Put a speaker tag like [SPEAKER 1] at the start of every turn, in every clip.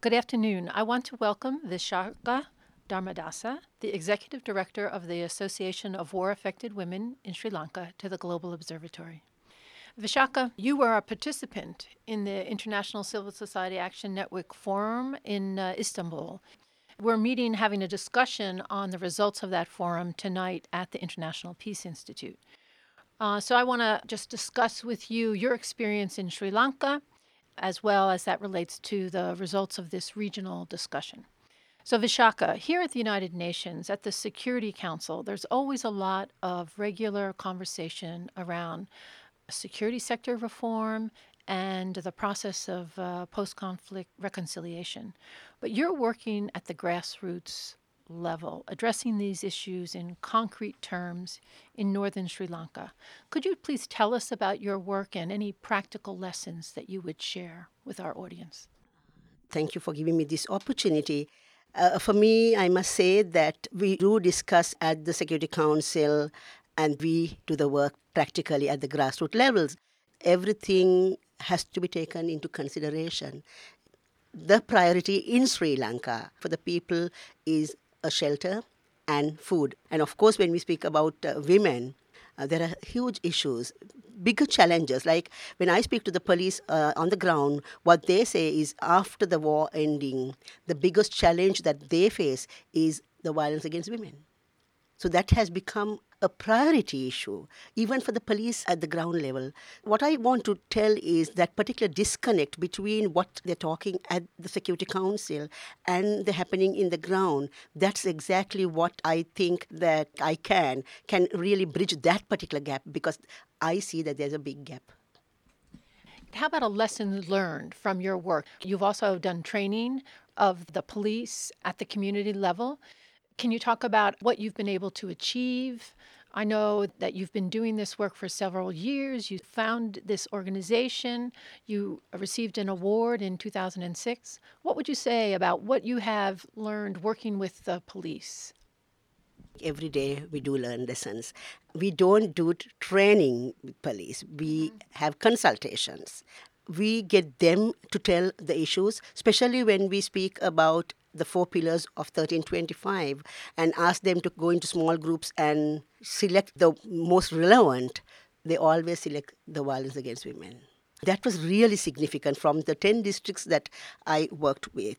[SPEAKER 1] Good afternoon. I want to welcome Vishaka Dharmadasa, the Executive Director of the Association of War-Affected Women in Sri Lanka, to the Global Observatory. Vishaka, you were a participant in the International Civil Society Action Network Forum in Istanbul. We're meeting, having a discussion on the results of that forum tonight at the International Peace Institute. So I want to just discuss with you your experience in Sri Lanka, as well as that relates to the results of this regional discussion. So Vishaka, here at the United Nations, at the Security Council, there's always a lot of regular conversation around security sector reform and the process of post-conflict reconciliation. But you're working at the grassroots level, addressing these issues in concrete terms in northern Sri Lanka. Could you please tell us about your work and any practical lessons that you would share with our audience?
[SPEAKER 2] Thank you for giving me this opportunity. For me, I must say that we do discuss at the Security Council and we do the work practically at the grassroots levels. Everything has to be taken into consideration. The priority in Sri Lanka for the people is a shelter and food. And of course, when we speak about women, there are huge issues, bigger challenges. Like when I speak to the police on the ground, what they say is after the war ending, the biggest challenge that they face is the violence against women. So that has become a priority issue, even for the police at the ground level. What I want to tell is that particular disconnect between what they're talking at the Security Council and the happening in the ground, that's exactly what I think that I can really bridge that particular gap, because I see that there's a big gap.
[SPEAKER 1] How about a lesson learned from your work? You've also done training of the police at the community level. Can you talk about what you've been able to achieve? I know that you've been doing this work for several years. You found this organization. You received an award in 2006. What would you say about what you have learned working with the police?
[SPEAKER 2] Every day we do learn lessons. We don't do training with police. We have consultations. We get them to tell the issues, especially when we speak about the 4 pillars of 1325 and ask them to go into small groups and select the most relevant. They always select the violence against women. That was really significant from the 10 districts that I worked with.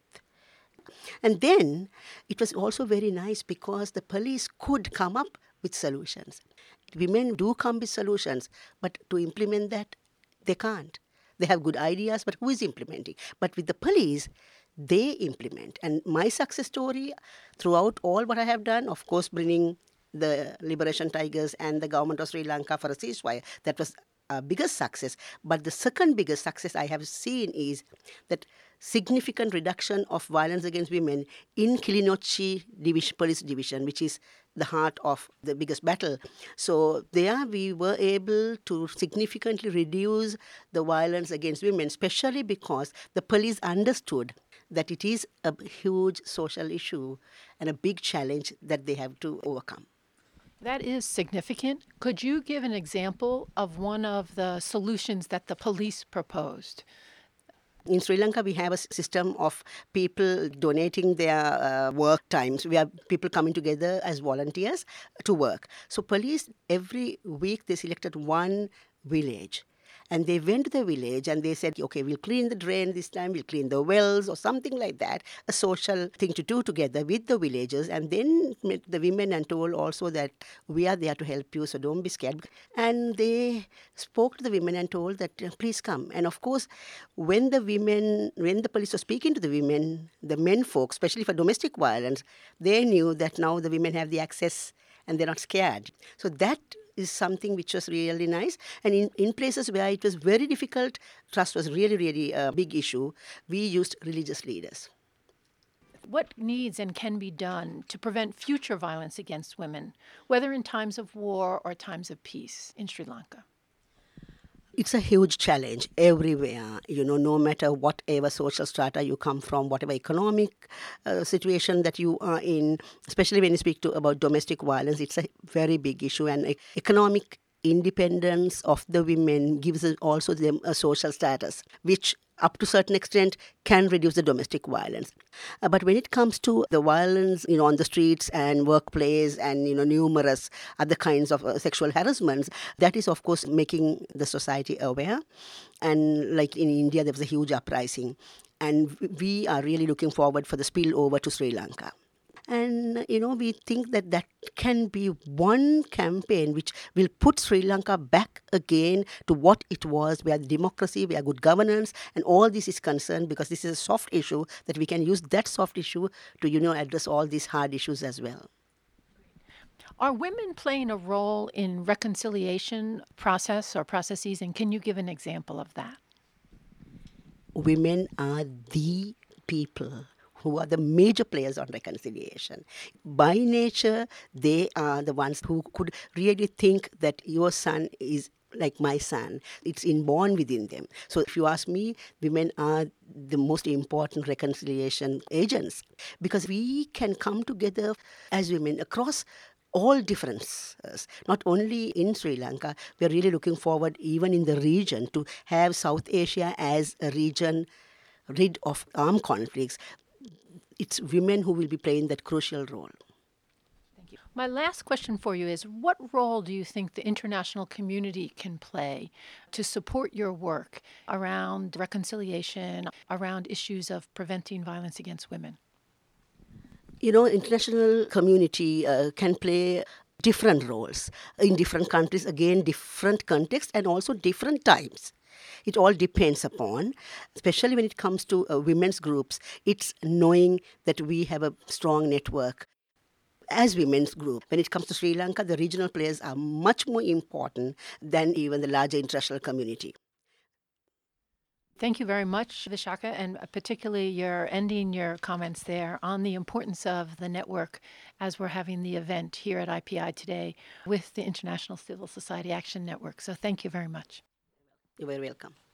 [SPEAKER 2] And then it was also very nice because the police could come up with solutions. Women do come with solutions, but to implement that, they can't. They have good ideas, but who is implementing? But with the police, they implement. And my success story throughout all what I have done, of course, bringing the Liberation Tigers and the government of Sri Lanka for a ceasefire, that was our biggest success. But the second biggest success I have seen is that significant reduction of violence against women in Kilinochchi police division, which is the heart of the biggest battle. So there we were able to significantly reduce the violence against women, especially because the police understood that it is a huge social issue and a big challenge that they have to overcome.
[SPEAKER 1] That is significant. Could you give an example of one of the solutions that the police proposed?
[SPEAKER 2] In Sri Lanka, we have a system of people donating their work times. We have people coming together as volunteers to work. So police, every week, they selected one village. And they went to the village and they said, okay, we'll clean the drain this time, we'll clean the wells or something like that, a social thing to do together with the villagers. And then met the women and told also that we are there to help you, so don't be scared. And they spoke to the women and told that, please come. And of course, when the police were speaking to the women, the men folk, especially for domestic violence, they knew that now the women have the access and they're not scared. So that is something which was really nice. And in places where it was very difficult, trust was really, really a big issue, we used religious leaders.
[SPEAKER 1] What needs and can be done to prevent future violence against women, whether in times of war or times of peace in Sri Lanka?
[SPEAKER 2] It's a huge challenge everywhere, no matter whatever social strata you come from, whatever economic situation that you are in, especially when you speak about domestic violence, it's a very big issue. And economic independence of the women gives also them a social status, which up to a certain extent can reduce the domestic violence. But when it comes to the violence, on the streets and workplace and, numerous other kinds of sexual harassments, that is, of course, making the society aware. And like in India, there was a huge uprising. And we are really looking forward for the spillover to Sri Lanka. And, we think that that can be one campaign which will put Sri Lanka back again to what it was, where democracy, where good governance, and all this is concerned, because this is a soft issue that we can use that soft issue to, address all these hard issues as well.
[SPEAKER 1] Are women playing a role in reconciliation process or processes, and can you give an example of that?
[SPEAKER 2] Women are the people who are the major players on reconciliation. By nature, they are the ones who could really think that your son is like my son. It's inborn within them. So if you ask me, women are the most important reconciliation agents, because we can come together as women across all differences, not only in Sri Lanka. We're really looking forward, even in the region, to have South Asia as a region rid of armed conflicts. It's women who will be playing that crucial role.
[SPEAKER 1] Thank you. My last question for you is, what role do you think the international community can play to support your work around reconciliation, around issues of preventing violence against women?
[SPEAKER 2] International community can play different roles in different countries, again, different contexts and also different times. It all depends upon, especially when it comes to women's groups, it's knowing that we have a strong network as women's group. When it comes to Sri Lanka, the regional players are much more important than even the larger international community.
[SPEAKER 1] Thank you very much, Vishaka, and particularly you're ending your comments there on the importance of the network as we're having the event here at IPI today with the International Civil Society Action Network. So thank you very much.
[SPEAKER 2] You're very welcome.